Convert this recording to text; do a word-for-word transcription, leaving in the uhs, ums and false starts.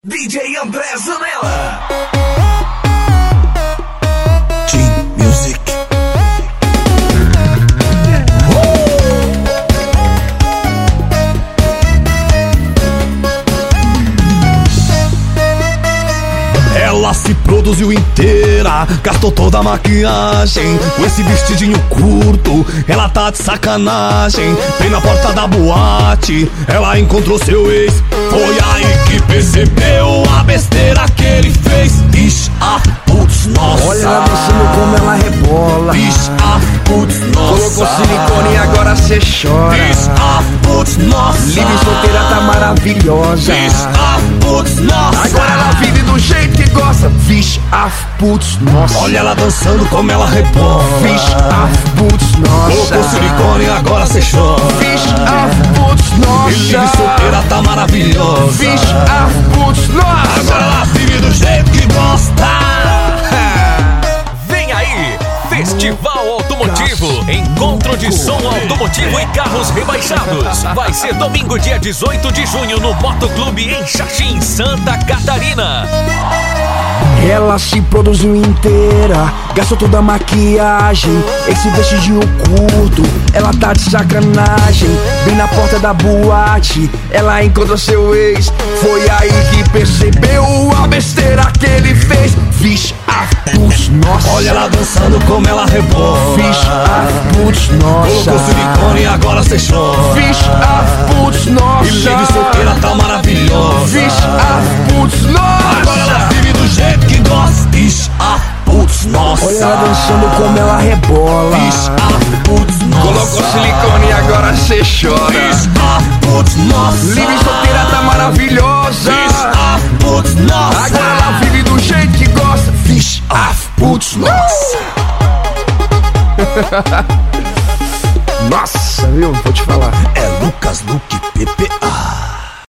D J André Zanella. Team Music. Ela se produziu inteira, gastou toda a maquiagem. Com esse vestidinho curto, ela tá de sacanagem. Bem na porta da boate, ela encontrou seu ex. Foi aí que percebeu a besteira que ele fez. Bicha, ah, putz, nossa. Olha ela dançando como ela rebola. Bicha, ah, putz, nossa. Colocou silicone e agora cê chora. Bicha, ah, putz, nossa. Livre solteira tá maravilhosa. Bicha, ah, putz, nossa. Agora ela vive do jeito que gosta. Vixe, ah, putz, nossa. Olha ela dançando como ela rebola. Vixe, ah, putz, nossa. Colocou silicone e agora cê chora. Vixe, ah, putz, nossa. E livre solteira tá maravilhosa. Vixe, ah, putz, nossa. Agora ela vive do jeito que gosta. Vem aí, Festival Automotivo. Encontro de som automotivo e carros rebaixados. Vai ser domingo, dia dezoito de junho, no Motoclube em Xaxim, Santa Catarina. Ela se produziu inteira, gastou toda a maquiagem. Esse vestidinho curto, ela tá de sacanagem. Bem na porta da boate, ela encontrou seu ex. Foi aí que percebeu a besteira que ele fez. Vixe, ah, putz, nossa. Olha ela dançando como ela rebola. Vixe, ah, putz, nossa. Colocou silicone e agora cê chora. Vixe, ah, putz, nossa. E livre solteira tá maravilhosa. Vixe, ah, putz, nossa. Agora ela vive do jeito que gosta. Bicha, ah, putz, nossa. Olha ela dançando como ela rebola. Bicha, ah, putz, nossa. Colocou silicone e agora cê chora. Bicha, ah, putz, nossa. Livre solteira tá maravilhosa. Bicha, ah, putz, nossa. Agora ela vive do jeito que gosta. Vixe, ah, putz, nossa. Nossa, viu? Vou te falar. É Lucas Luque P P A.